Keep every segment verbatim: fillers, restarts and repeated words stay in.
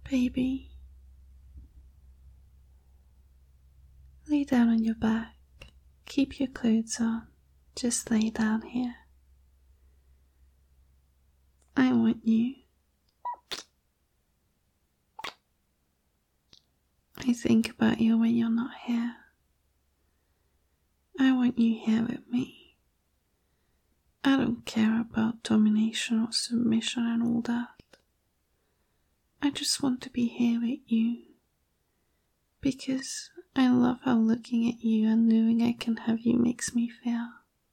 Baby, lay down on your back. Keep your clothes on. Just lay down here. I want you. I think about you when you're not here. I want you here with me. I don't care about domination or submission and all that. I just want to be here with you. Because I love how looking at you and knowing I can have you makes me feel.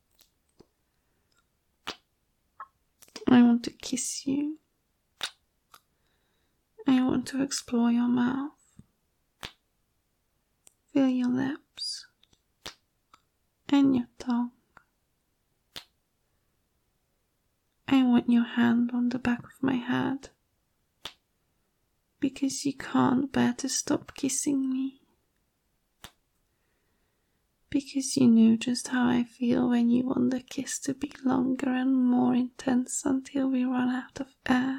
I want to kiss you. I want to explore your mouth. Feel your lips. And your tongue. I want your hand on the back of my head. Because you can't bear to stop kissing me. Because you know just how I feel when you want the kiss to be longer and more intense until we run out of air.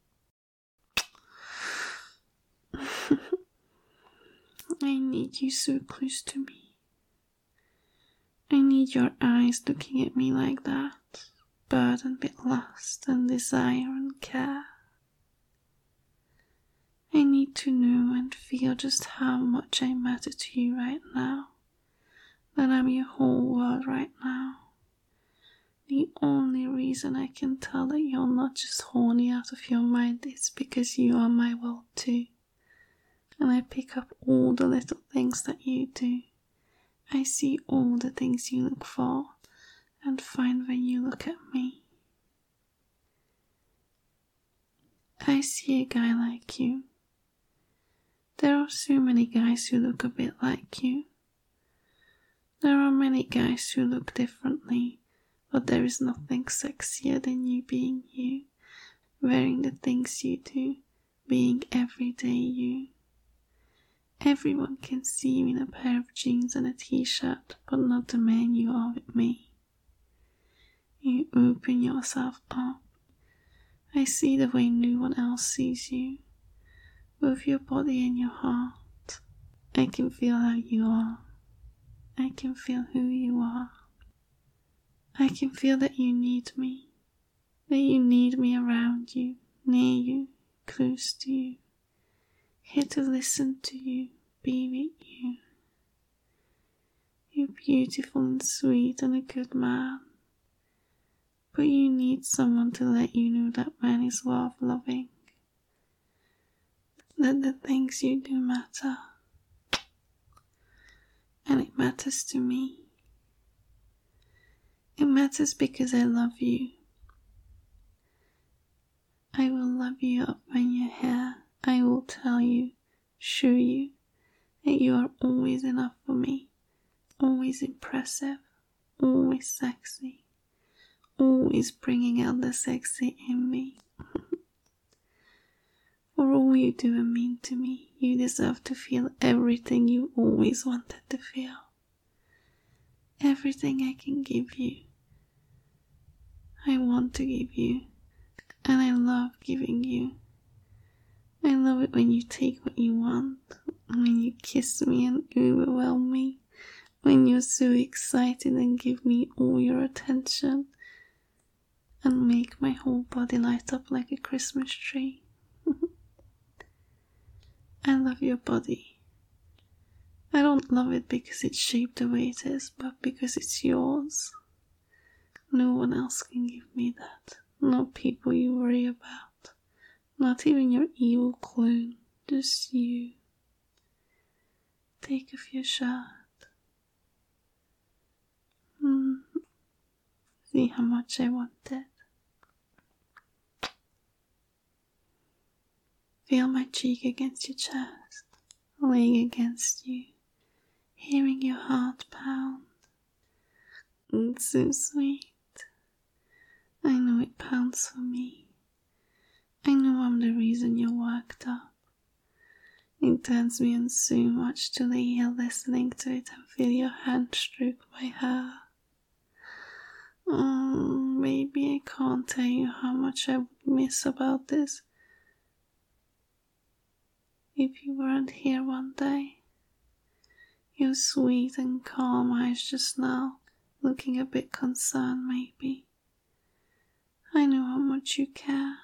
I need you so close to me. I need your eyes looking at me like that, burdened with lust and desire and care. I need to know and feel just how much I matter to you right now. That I'm your whole world right now. The only reason I can tell that you're not just horny out of your mind is because you are my world too. And I pick up all the little things that you do. I see all the things you look for and find when you look at me. I see a guy like you. There are so many guys who look a bit like you. There are many guys who look differently, but there is nothing sexier than you being you, wearing the things you do, being everyday you. Everyone can see you in a pair of jeans and a t-shirt, but not the man you are with me. You open yourself up. I see the way no one else sees you, both your body and your heart. I can feel how you are. I can feel who you are. I can feel that you need me, that you need me around you, near you, close to you, here to listen to you, be with you. You're beautiful and sweet and a good man, but you need someone to let you know that man is worth loving, that the things you do matter. And it matters to me. It matters because I love you. I will love you up when you're here. I will tell you, show you, that you are always enough for me. Always impressive. Always sexy. Always bringing out the sexy in me. For all you do and mean to me, you deserve to feel everything you always wanted to feel. Everything I can give you. I want to give you, and I love giving you. I love it when you take what you want, when you kiss me and overwhelm me, when you're so excited and give me all your attention, and make my whole body light up like a Christmas tree. I love your body. I don't love it because it's shaped the way it is, but because it's yours. No one else can give me that. Not people you worry about. Not even your evil clone. Just you. Take off your shirt. Mm. See how much I want it. Feel my cheek against your chest, laying against you, hearing your heart pound. It's so sweet. I know it pounds for me. I know I'm the reason you're worked up. It turns me on so much to lay here listening to it and feel your hand stroke my hair. Oh, baby, I can't tell you how much I would miss about this. if you weren't here one day. Your sweet and calm eyes just now, looking a bit concerned maybe. I know how much you care.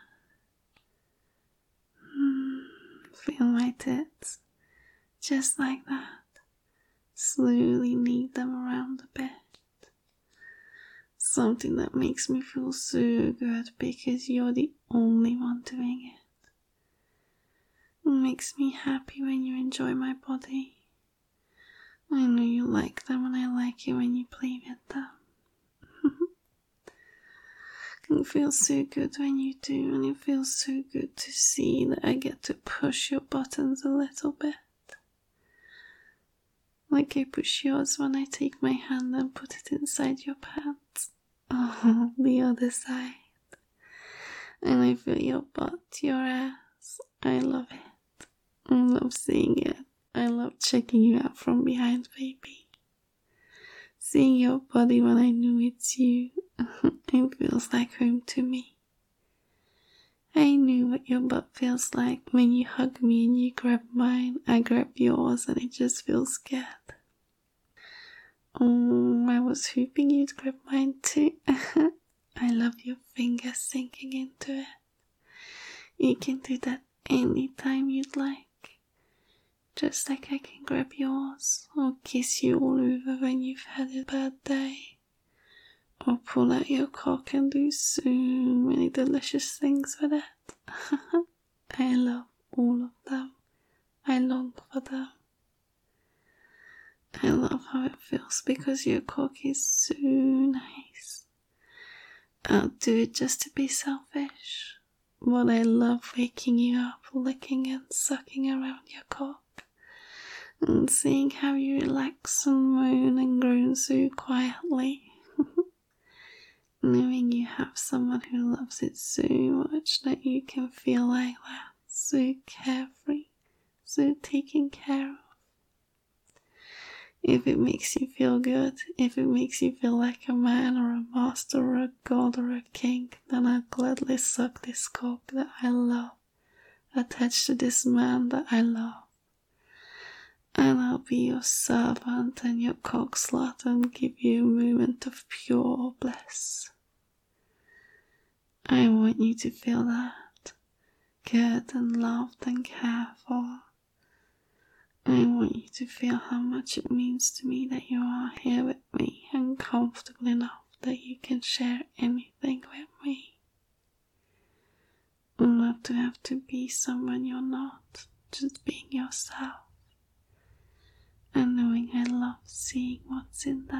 Mm, feel my tits, just like that. Slowly knead them around a bit. Something that makes me feel so good because you're the only one doing it. It makes me happy when you enjoy my body. I know you like them and I like it when you play with them. It feels so good when you do, and it feels so good to see that I get to push your buttons a little bit. Like I push yours when I take my hand and put it inside your pants. Oh, the other side. And I feel your butt, your ass. I love it. I love seeing it. I love checking you out from behind, baby. Seeing your body when I know it's you, it feels like home to me. I knew what your butt feels like when you hug me and you grab mine, I grab yours, and it just feels good. Oh, I was hoping you'd grab mine too. I love your fingers sinking into it. You can do that anytime you'd like. Just like I can grab yours, or kiss you all over when you've had a bad day, or pull out your cock and do so many delicious things with it. I love all of them. I long for them. I love how it feels because your cock is so nice. I'll do it just to be selfish, but I love waking you up, licking and sucking around your cock, and seeing how you relax and moan and groan so quietly. Knowing you have someone who loves it so much that you can feel like that, so carefree, so taken care of. If it makes you feel good, if it makes you feel like a man or a master or a god or a king, then I'll gladly suck this cock that I love, attached to this man that I love. And I'll be your servant and your cock slut and give you a moment of pure bliss. I want you to feel that, good and loved and cared for. I want you to feel how much it means to me that you are here with me and comfortable enough that you can share anything with me. Not to have to be someone you're not, just being yourself. And knowing I love seeing what's in there.